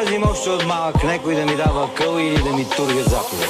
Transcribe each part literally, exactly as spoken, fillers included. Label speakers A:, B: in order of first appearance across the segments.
A: мразим още от малък някой да ми дава къл или да ми турга заповед.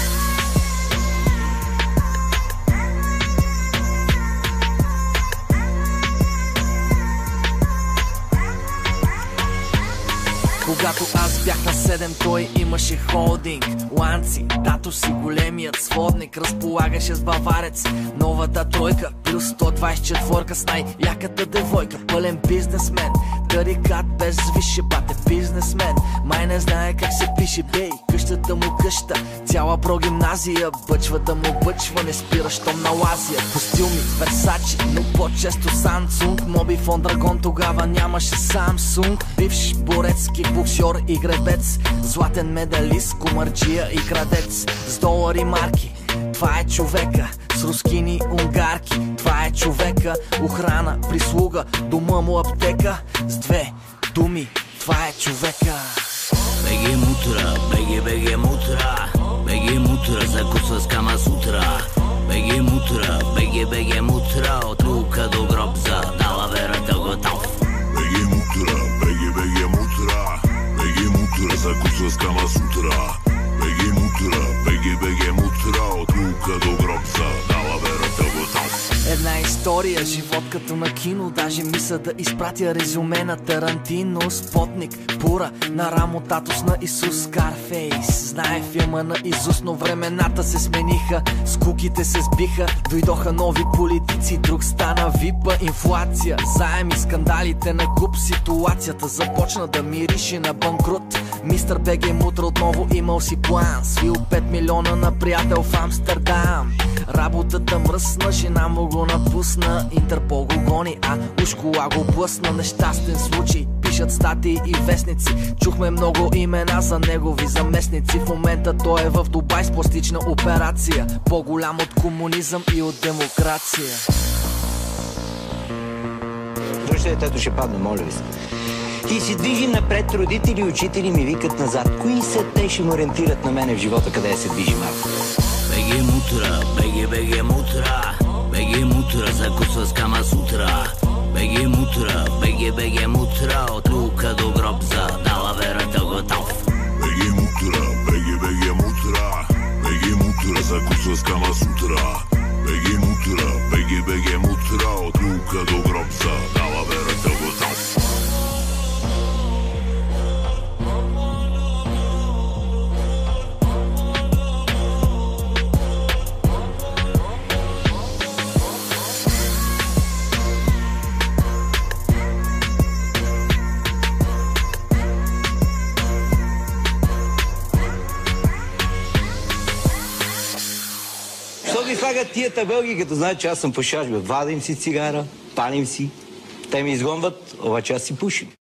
B: Когато аз бях на седем, той имаше холдинг, ланци, тато си големият сводник, разполагаше с баварец, новата тройка, плюс сто двайсет и четвърка с най-яката девойка, пълен бизнесмен, тарикат без висше, бате бизнесмен, май не знае как се пише, бей, къщата му къща, цяла прогимназия, бъчвата му бъчва, не спира щом на лазия, костюми, Версачи, но по-често Samsung, Mobifone Dragon, тогава нямаше Samsung, бивш борец, кикбоксьор и гребец, златен медалист, комарджия и крадец, с долари марки, това е човека, с рускини унгарки, това е човека, охрана, прислуга, дома му аптека, с две думи, това е човека.
C: Беги мутра, беги, беги мутра, беги мутра, закусва с Кама Сутра. Беги мутра, беги, беги мутра, от рука до гроб за далаверата готов.
D: Беги мутра, беги, беги мутра, беги мутра, закусва с Кама Сутра. Беги мутра, беги, беги мутра, от рука до гроб за далаверата готов.
B: Една история, живот като на кино, даже мисля да изпратя резюме на Тарантино. Спотник, пура, на рамо татус на Исус, Скарфейс. Знае филма на Изус, но времената се смениха, скуките се сбиха, дойдоха нови политици, друг стана випа, инфлация, заеми, скандалите на куп, ситуацията започна да мирише на банкрут. Мистер Беге мутра отново имал си план, свил пет милиона на приятел в Амстердам. Работата мръсна, жена му го напусна, Интерпол го гони, а уж кола го блъсна. Нещастен случай, пишат статии и вестници, чухме много имена за негови заместници. В момента той е в Дубай с пластична операция, по-голям от комунизъм и от демокрация.
A: Дръжте, детето ще падне, моля ви се. И си движи напред, родители и учители ми викат назад. Кои са те ще ме ориентират на мене в живота, къде се движи малко?
C: Беги мутра, беги, беги мутра, беги мутра, закусва с Кама Сутра. Беги мутра, беги, беги мутра, от рука до гроб за далаверата готов.
D: Беги мутра, беги, беги мутра, беги мутра, закусва с Кама Сутра. Беги мутра, беги, беги мутра, от рука до гроб за далаверата готов.
A: Що ги слагат тия табелги, като знаят, че аз съм пушач, бе? Вадим си цигара, палим си. Те ми изгонват, обаче аз си пушим.